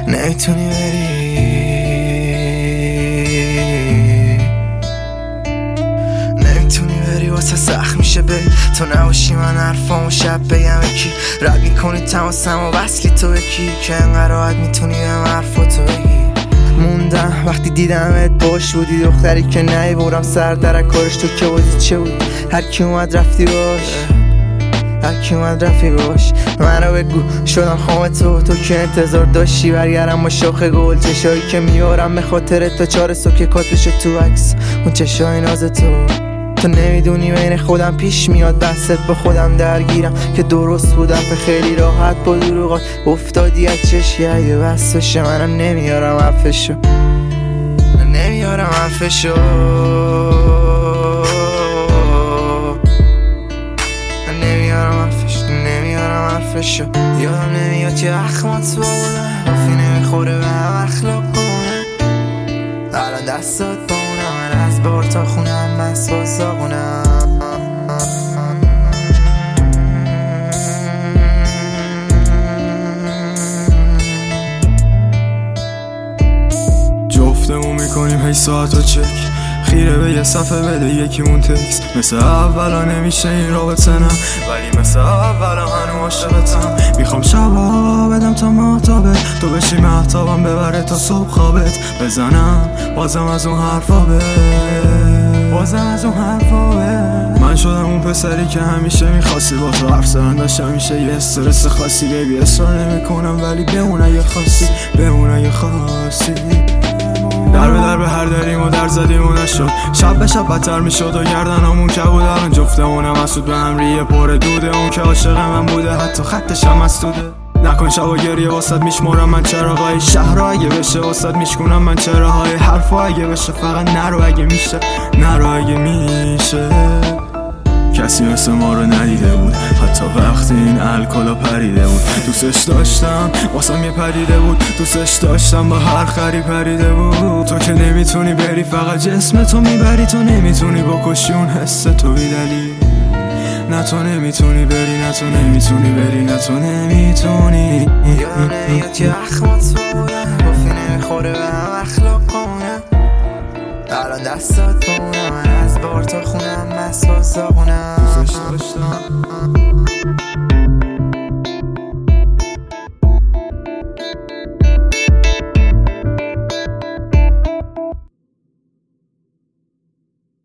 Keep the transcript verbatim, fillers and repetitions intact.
نمیتونی بری، نمیتونی بری واسه سخت میشه بری. تو نباشی من حرفامو شب بگم یکی، رد میکنی تماسم و وصلی تو یکی، که انقدر راحت میتونی بهم حرفاتو بگی. موندم وقتی دیدمت باش بودی، دختری که نیبرم سر در کارش. تو که بودی چه بود؟ هر کی اومد رفتی باش، هر کی اومد رفتی باش. منو بگو شدم خام تو، تو که انتظار داشتی برگردم با شاخ گل. چشایی که میارم به خاطر تو، چاره سوکه کاتوشه تو عکس اون چشای ناز تو. تو نمیدونی بین خودم پیش میاد بحثت با خودم درگیرم، که درست بودم به خیلی راحت با دروغات افتادی از چشی. اگه بس بشه منم نمیارم حرفشو، نمیارم حرفشو، نمیارم حرفشو، نمیارم حرفشو. یادم نمیاد یه اخمات بودم، کافی نمیخوره به هم اخلاق کنم. الان دستات بونم، من از بار تا خونم بس با ساقونم. جفتمون میکنیم هی ساعت و چک، خیره به یه صفحه بده یکیمون تکس. مثل اولا نمیشه این رابطه نه، ولی مثل اولا هنو عاشقتم. میخوام شبا بدم تا مهتابه، تو بشی مهتابم ببره تا صبح خوابت بزنم. بازم از اون حرفا به بازم از اون حرفا به من شدم اون پسری که همیشه میخواستی، با تو حرف زدن داشت همیشه یه استرس خاصی. بیبی اصرار نمی کنم ولی بمون اگه خواستی، بمون اگه خواستی. در به در به هر دریم و در زدیم و نشد، شب به شب بدتر میشد و گردنمون که بود. الان جفتمونم مسعود به هم ریه پر دوده، اون که عاشق من بوده حتی خطشم مسدوده. نکن شب و گریه واسد میشمارم من چراغای شهر رو، اگه بشه واسد میشکنم من چراهای حرفا. اگه بشه فقط نرو اگه میشه، نرو اگه میشه. کسی مثل ما رو ندیده بود حتی وقتی این الکلا پریده بود. دوستش داشتم واسم یه پریده بود، دوستش داشتم با هر خری پریده بود. تو که نمیتونی بری فقط جسم تو میبری، تو نمیتونی بکشی اون حس تو بیدلی. نه تو نمیتونی بری، نه تو نمیتونی بری، نه تو نمیتونی. یادم نمیاد یه اخمات بودم، گفتی نمیخوره به هم اخلاق کنم. الان دستات بونم، من از بار تا خونم بس با ساقونم. دوستش داشتم